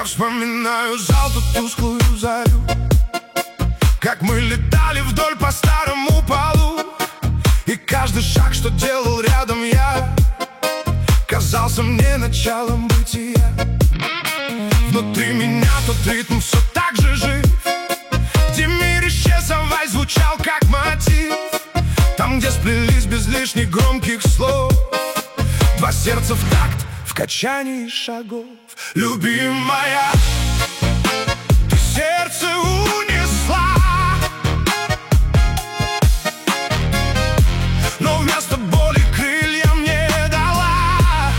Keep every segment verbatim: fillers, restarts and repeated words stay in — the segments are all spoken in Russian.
Я вспоминаю зал, ту тусклую зарю, как мы летали вдоль по старому полу, и каждый шаг, что делал рядом я, казался мне началом бытия. Внутри меня тот ритм все так же жив, где мир исчез, а вальс звучал как мотив. Там, где сплелись без лишних громких слов два сердца в такт, в качании шагов. Любимая, ты сердце унесла, но вместо боли крылья мне дала.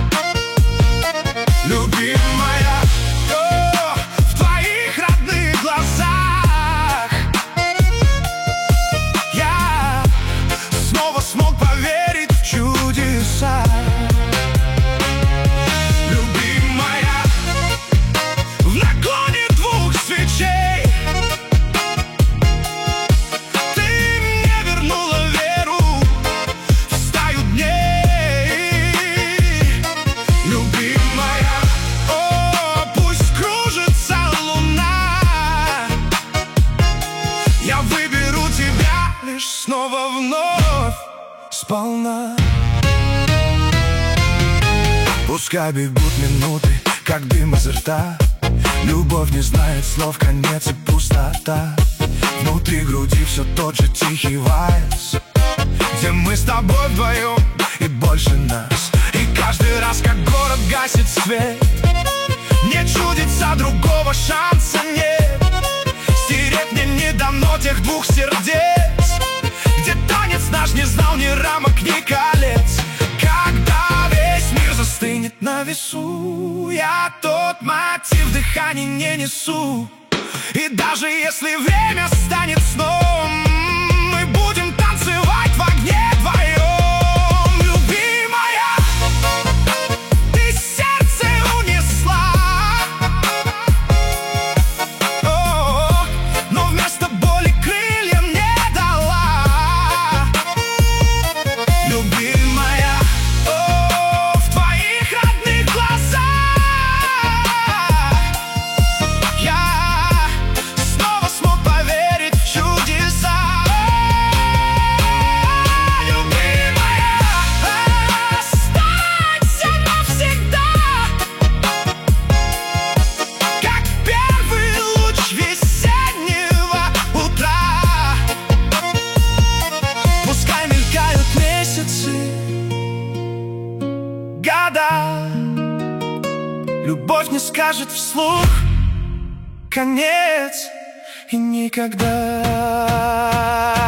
Любимая, о, в твоих родных глазах я снова смог поверить в чудеса. Снова вновь сполна. Пускай бегут минуты, как дым изо рта, любовь не знает слов, конец и пустота. Внутри груди все тот же тихий вальс, где мы с тобой вдвоем и больше нас. И каждый раз, как город гасит свет, мне чудится, другого шанса нет. Стереть мне не дано тех двух сердец, где танец наш не знал ни рамок, ни колец. Когда весь мир застынет на весу, я тот мотив дыхания не несу. И даже если время станет сном, мы будем танцевать в огне вдвоем. Любимая, ты сердце унесла, о, но вместо боли крылья мне дала. Любимая, о, в твоих родных глазах я снова смог поверить в чудеса. Любимая, останься навсегда, как первый луч весеннего утра. Пускай мелькают месяцы, года, любовь не скажет вслух конец и никогда.